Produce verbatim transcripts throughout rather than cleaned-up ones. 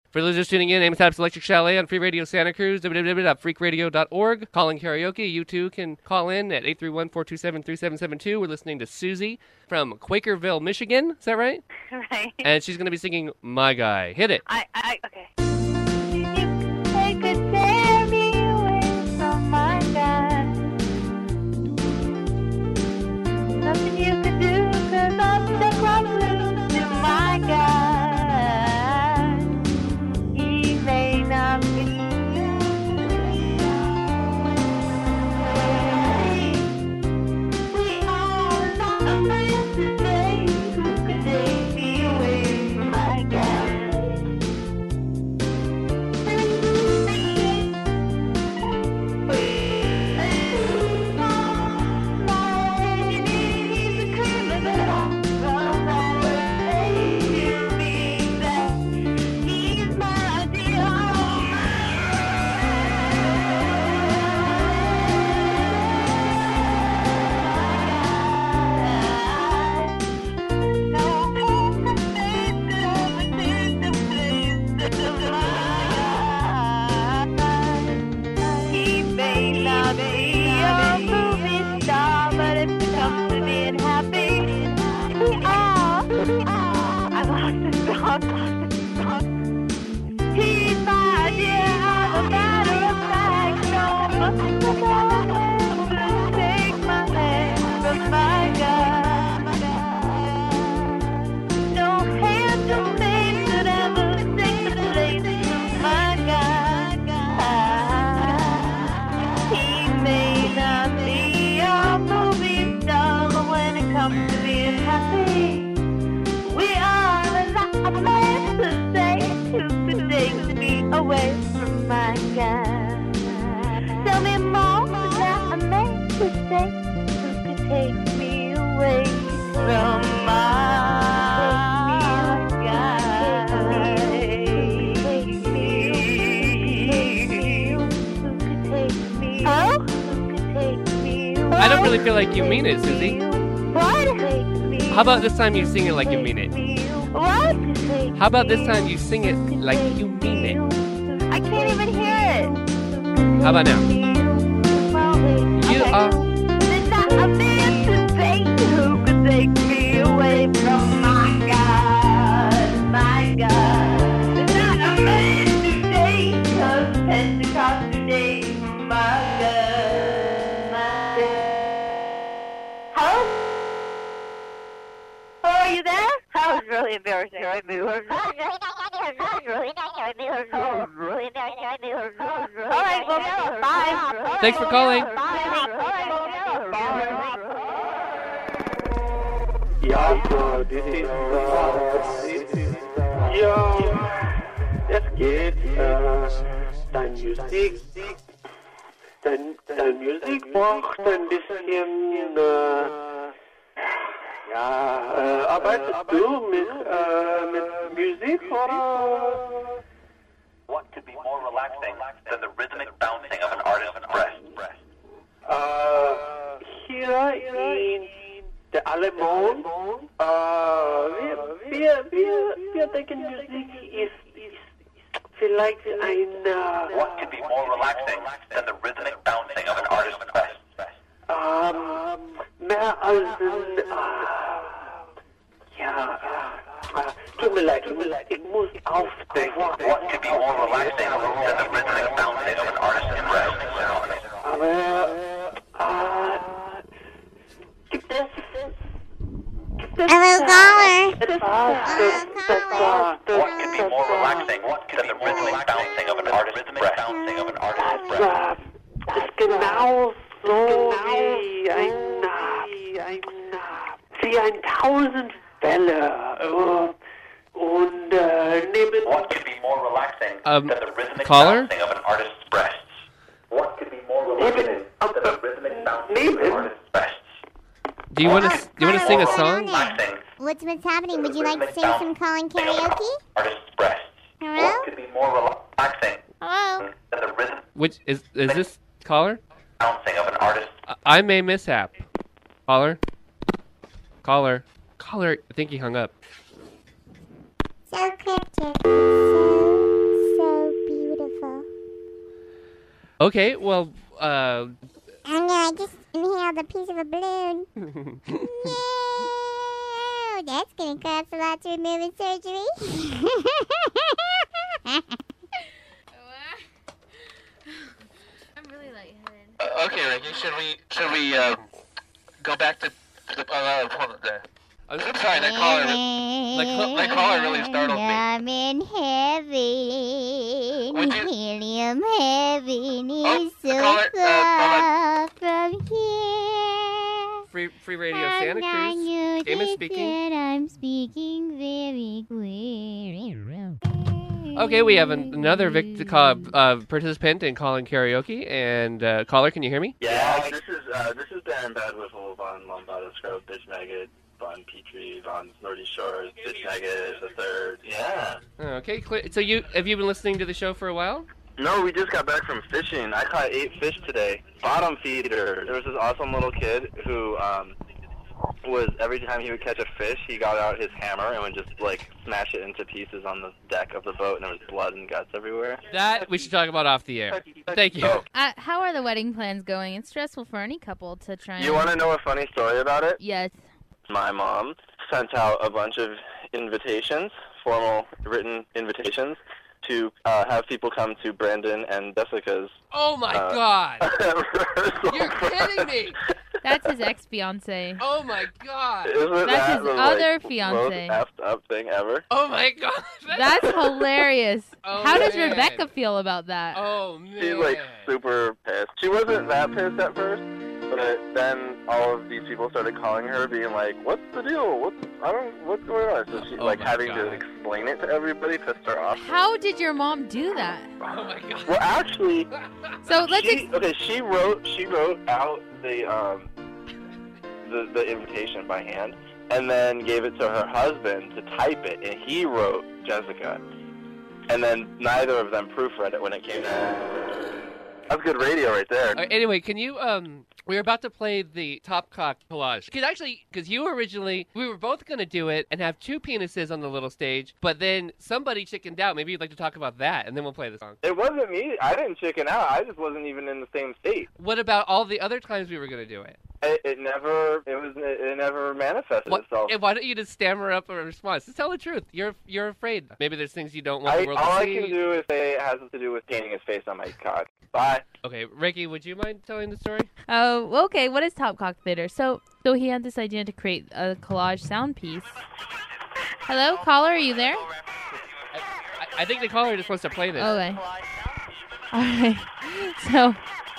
For those just tuning in, Amistad's Electric Chalet on Free Radio Santa Cruz, w w w dot freak radio dot org. Calling karaoke. You too can call in at eight three one, four two seven, three seven seven two. We're listening to Susie from Quakerville, Michigan. Is that right? Right. And she's going to be singing My Guy. Hit it. I, I, okay. They could tear me away from my guy. Nothing you could do, cause I'm the closest to my guy. He may not be. We are not meant to say who could take me away from my guy. He's my idea of a matter of fact. No one to take my hand from my God. No handmaid could ever take the place of my God. He may not be a movie star, but when it comes to being happy, we are a lot of men to say who could take me away from my God. Tell me more about a man to say who could take me away from my God. Oh? I don't really feel like you mean it, Susie. What? How about this time you sing it like you mean it? What? How about this time you sing it like you mean it? I can't even hear it. How about now? You are... There's not a man to say who could take me away from my God, my God. There's not a man today, cause Pentecost today, my God, my God. Hello? Oh, are you there? That was really embarrassing. All right, well, bye. Thanks for calling. Ja, so, this is, uh, this is, ja, es geht, äh, dein Musik, dein, dein Musik braucht ein bisschen, äh, ja, äh, arbeitest du mit, äh, mit Musik, oder? What could be more relaxing than the rhythmic bouncing of an artist's breast? Äh, hier in der Alemon, äh, wir, wir, wir, wir denken, Musik ist, ist vielleicht ein, äh, What could be more relaxing than the rhythmic bouncing of an artist's breast? ähm, mehr als ein, äh, ja, äh, tut mir leid, tut mir leid, ich muss aufdenken. What could be more relaxing than the rhythmic bouncing of an artist's breast? Aber, äh, gibt es, gibt es, Hello, caller. etwas, das, das, das, What could be more relaxing than the rhythmic bouncing of an artist's breast? das, das ist genau so wie ein, wie ein, wie ein tausend Welle, äh, und, äh, neben, What could be more relaxing Um, than the rhythmic caller? bouncing of an artist's breasts? What could be more relaxing than the rhythmic bouncing of an artist's breasts? Do you want to you want to sing a song? Relaxing What's what's happening? Would you like to sing some calling karaoke? artist's breasts. Hello? What could be more relaxing Hello? than the rhythm Which is is this caller? bouncing of an artist's I- I'm a mishap. Caller. Caller. Caller. I think he hung up. So cryptic. So Okay, well, uh... Oh no, I just inhaled a piece of a balloon. No, that's gonna cost a lot to remove in surgery. I'm really lightheaded. Uh, okay, Ricky, should we, should we, uh, go back to the, uh, hold on there. I'm sorry, that caller, that, that caller really startled me. I'm in heaven. Would you- Helium heaven is Oh, so caller, uh, far from here. Free, free Radio Santa Cruz. Amos speaking. I'm speaking very clear. Okay, we have an, another vict- call, uh, participant in calling karaoke, and uh, caller, can you hear me? Yeah, this is uh, this is Darren Badwiffle, Von Lombardo Scrub, Bitch Maggot, Von Petrie, Von Nordy Shores, Bitch Maggot, the third. Yeah. Okay, clear. So you have you been listening to the show for a while? No, we just got back from fishing. I caught eight fish today. Bottom feeder. There was this awesome little kid who um, was, every time he would catch a fish, he got out his hammer and would just, like, smash it into pieces on the deck of the boat, and there was blood and guts everywhere. That we should talk about off the air. Thank you. Oh. Uh, how are the wedding plans going? It's stressful for any couple to try and... You want to know a funny story about it? Yes. My mom sent out a bunch of invitations, formal written invitations, to uh, have people come to Brandon and Jessica's. Oh my uh, God! rehearsal You're kidding me! That's his ex-fiancé. Oh my God! Isn't That's that his the, other like, fiancé. most effed up thing ever? Oh my God! That's hilarious. Oh, How does man. Rebecca feel about that? Oh man! She's like super pissed. She wasn't that pissed at first, but then all of these people started calling her, being like, "What's the deal? What's I don't what's going on?" So she's Oh like my having to God. explain it to everybody, pissed her off. How did your mom do that? Oh my God! Well, actually, So let's... she, Ex- okay, she wrote she wrote out the um the the invitation by hand, and then gave it to her husband to type it, and he wrote Jessica, and then neither of them proofread it when it came out. That's good radio right there. Uh, anyway, can you um? We were about to play the Top Cock collage. Because actually, because you originally, we were both going to do it and have two penises on the little stage, but then somebody chickened out. Maybe you'd like to talk about that, and then we'll play the song. It wasn't me. I didn't chicken out. I just wasn't even in the same state. What about all the other times we were going to do it? It, it never. It was. It never manifested What, itself. and why don't you just stammer up a response? Just tell the truth. You're you're afraid. Maybe there's things you don't want I, the world all to I see. can do is say it has to do with painting his face on my cock. Bye. Okay, Ricky, would you mind telling the story? Oh, okay. What is Top Cock Theater? So, so he had this idea to create a collage sound piece. Hello, caller, are you there? I, I, I think the caller just wants to play this. Okay. All right. So,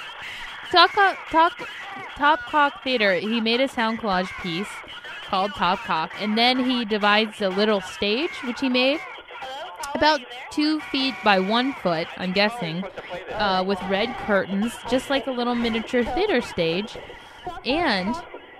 Top Cock, Top, Top Cock Theater. He made a sound collage piece called Top Cock, and then he divides a little stage, which he made about two feet by one foot, I'm guessing, uh, with red curtains, just like a little miniature theater stage. And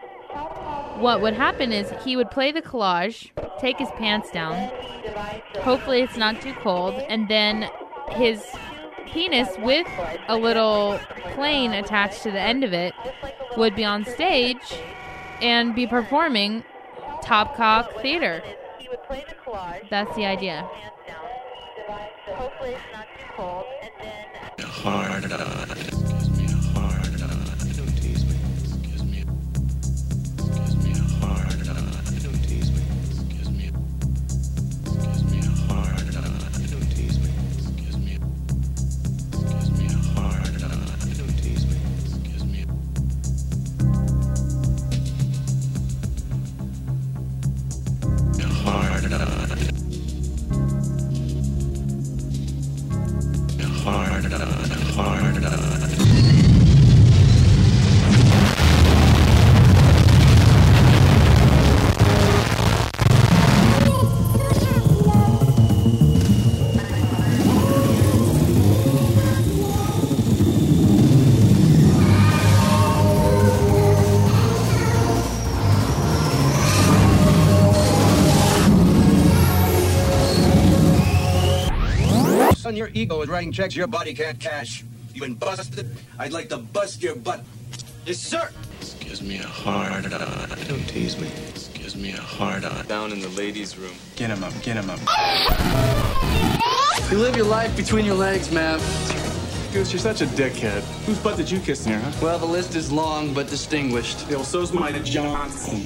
what would happen is he would play the collage, take his pants down, hopefully it's not too cold, and then his penis with a little plane attached to the end of it would be on stage and be performing Top Cock Theater. That's the idea. Hopefully it's not too cold, and then... Hard on. Gives me a hard on. Don't tease me. Gives me a, gives me a hard on. Don't tease me. Gives me a, gives me a hard on. Don't tease me. Gives me a, gives me a hard on. Don't tease me. Gives me a, a hard on. Hard on, hard on. Son, your ego is writing checks your body can't cash. You been busted? I'd like to bust your butt. Yes, sir. Gives me a hard on. Don't tease me. Gives me a hard on. Down in the ladies' room. Get him up, get him up. You live your life between your legs, man. Goose, you're such a dickhead. Whose butt did you kiss in here, huh? Well, the list is long but distinguished. Yeah, well, so's mine, Johnson.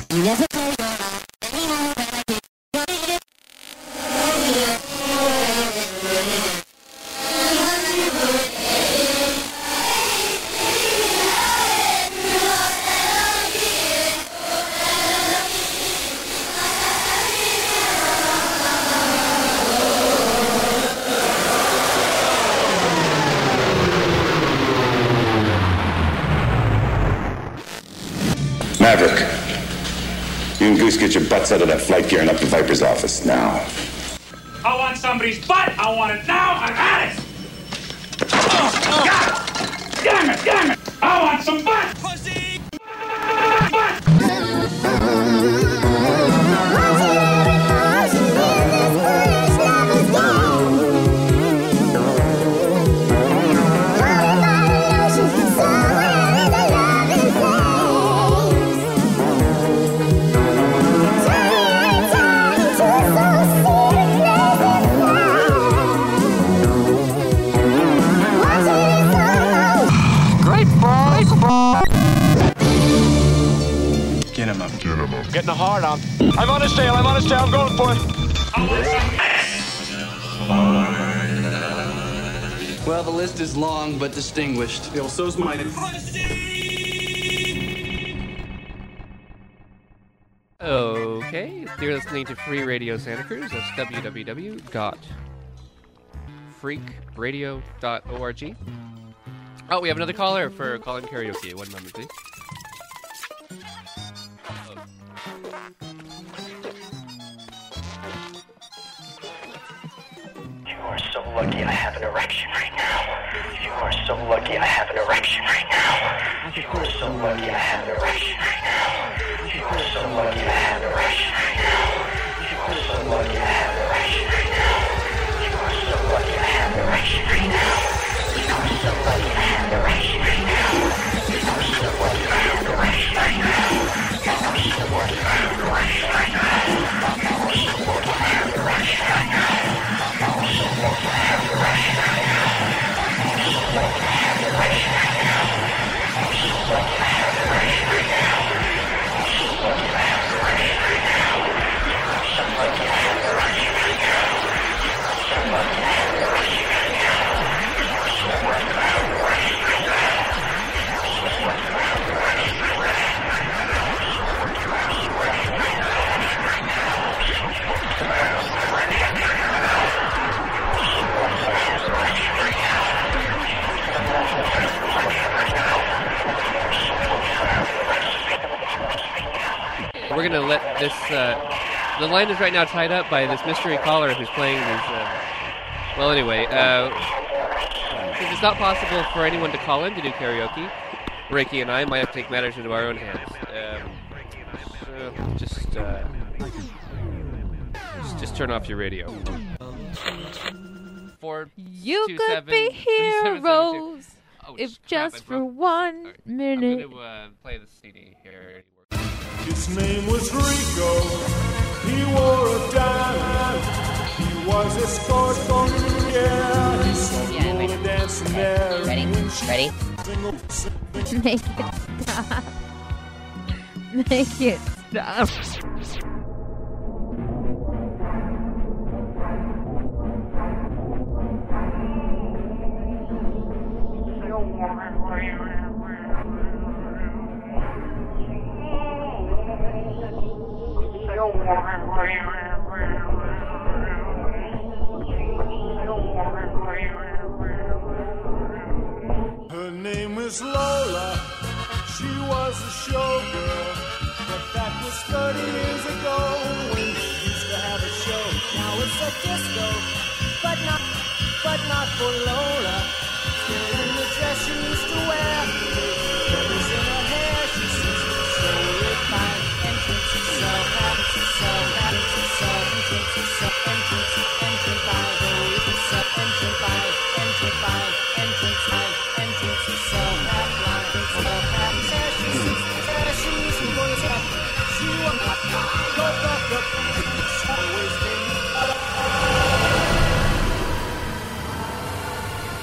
Maverick, you and Goose get your butts out of that flight gear and up to Viper's office now. I want somebody's butt. I want it now. I've had it. Oh, oh. God. Damn it, damn it. I want some butt. Pussy. Butt. Get him up. Get him up. Getting a hard on. I'm on his tail. I'm on his tail. I'm going for it. Well, the list is long but distinguished. Yeah, well, so's mine. Okay, you're listening to Free Radio Santa Cruz. That's w w w dot freak radio dot org. Oh, we have another caller for call-in karaoke. One moment, please. You are so lucky I have an erection right now. You are so lucky I have an erection right now. You are so lucky I have an erection right now. You are so lucky I have an erection right now. You are so lucky I have an erection right now. You are so lucky I have an erection right now. You are so lucky I have an erection right now. You are so lucky I have an erection right now. You are so lucky I have an erection right now. You are so lucky I have an erection right now. You are so lucky I have an erection right now. You are so lucky I have an erection right now. You are so lucky I have an erection right now. You are so lucky I have an erection right now. You are so lucky I have an erection right now. You are so lucky I have an erection right now. You are so lucky I have an erection right now. You are so lucky I have an erection right now. We're going to let this... Uh, the line is right now tied up by this mystery caller who's playing this... Uh, well, anyway, uh, since it's not possible for anyone to call in to do karaoke, Reiki and I might have to take matters into our own hands. Um, so just, uh, just, just turn off your radio. Four, You two, could seven, be three, seven, seven, two. heroes Oh, if crap, just I for broke- one Alright, minute. I'm going to uh, play the C D here. His name was Rico. He wore a diamond. He was a sport for yeah. He saw Yeah, roller wait. dancing there. Ready? Ready? Make it stop. Make it stop. Her name was Lola. She was a showgirl, but that was thirty years ago when they used to have a show. Now it's a disco, but not, but not for Lola. Still in the dress she used to wear, feathers in her hair. She seems to so refined. Entrance is so happy, she's so happy, she's so entrance is so entrance, entrance by the week is so entrance by, entrance by, entrance by, entrance is so happy, it's so happy. There she sees, there she is, she goes up, she won't go back up. It's always been.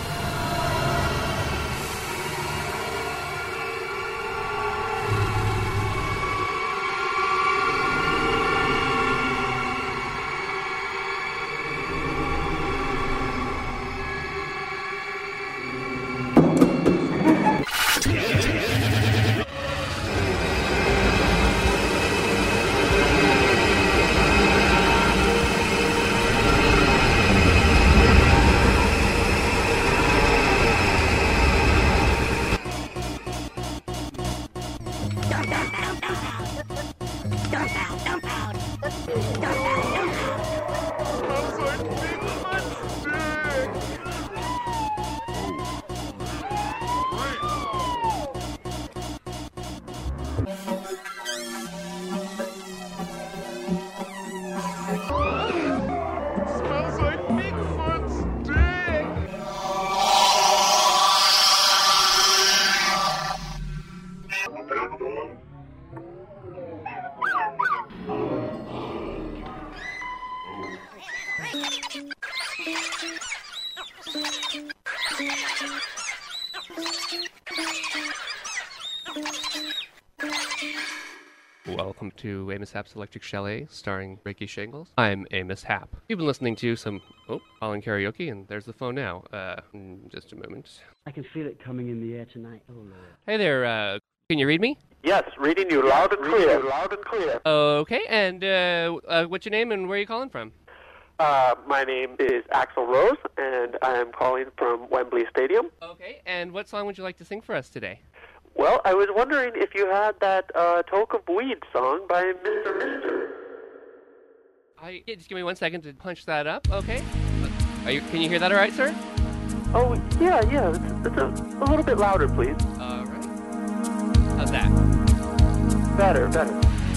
Welcome to Amos Happ's Electric Chalet, starring Ricky Shingles. I'm Amos Happ. You've been listening to some, oh, calling karaoke, and there's the phone now. Uh, mm, just a moment. I can feel it coming in the air tonight. Oh, Lord. Hey there, uh, can you read me? Yes, reading you loud and clear. Loud and clear. Okay, and uh, uh, what's your name and where are you calling from? Uh, my name is Axl Rose, and I am calling from Wembley Stadium. Okay, and what song would you like to sing for us today? Well, I was wondering if you had that uh, Toke of Weed song by Mister Mister. I yeah, just give me one second to punch that up. Okay. Are you? Can you hear that all right, sir? Oh, yeah, yeah. It's, it's a, a little bit louder, please. All right. How's that? Better, better.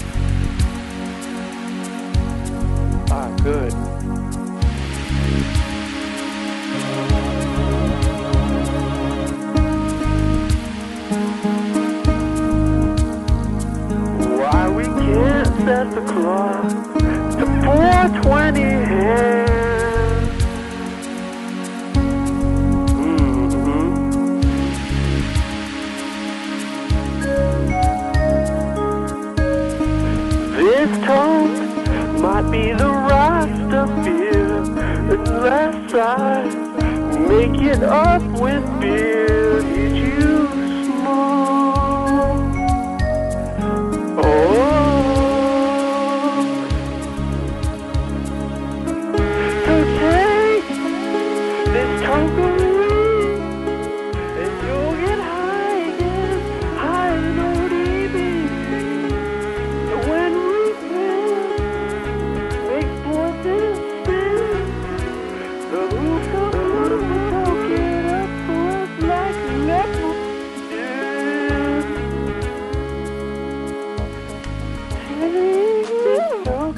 Ah, good. Why we can't set the clock to four twenty hands. Mm-hmm. This toast might be the right of beer unless I make it up with beer. Need you small. Oh, so take this toke of weed and you'll get high again, high and O D B. So when we spin, make voices spin, the hoops of the toke it up for us like leopards did. Take this toke of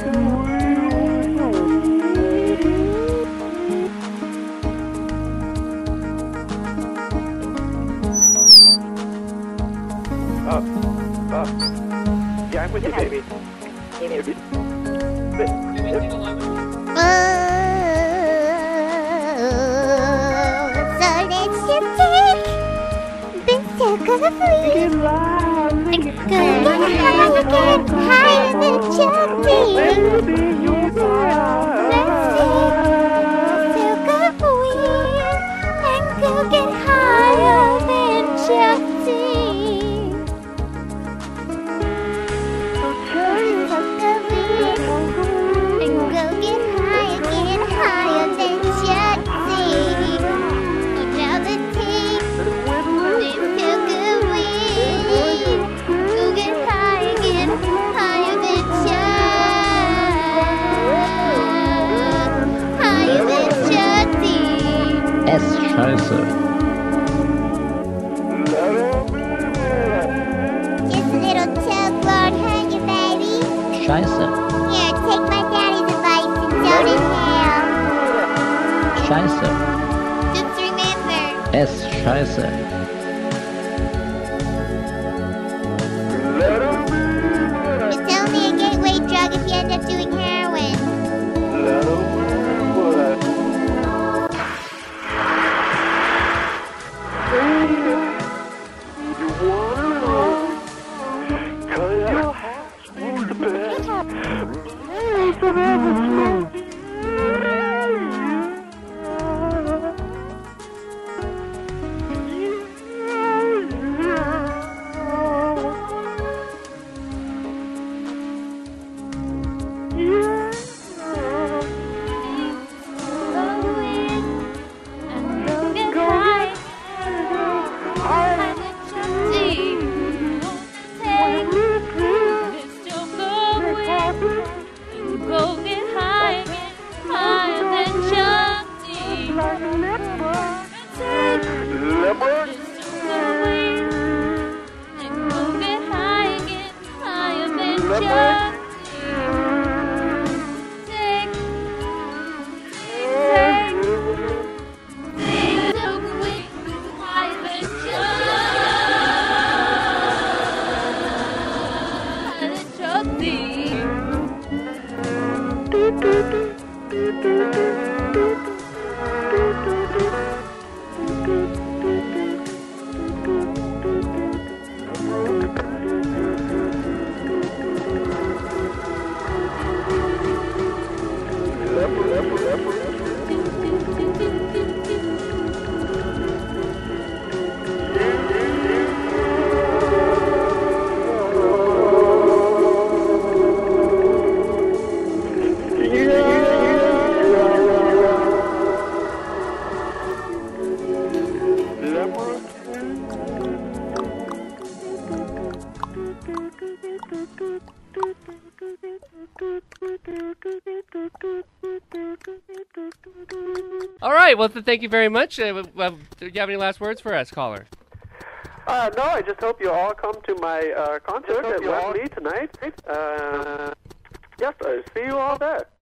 Uh, uh, yeah, I'm with you, baby. Baby. Oh, so let's just take this toke of weed and go get high again, higher than jumping. Let's take this toke of weed and go get higher than jumping. Scheiße. This little toke won't hurt you, baby. Scheiße. Here, take my daddy's advice and don't inhale. Scheiße. Just remember. Es Scheiße. It's only a gateway drug if you end up doing heroin. All right. Well, th- thank you very much. Uh, uh, do you have any last words for us, caller? Uh, no, I just hope you all come to my uh, concert at Wembley tonight. Uh, yes, I see you all there.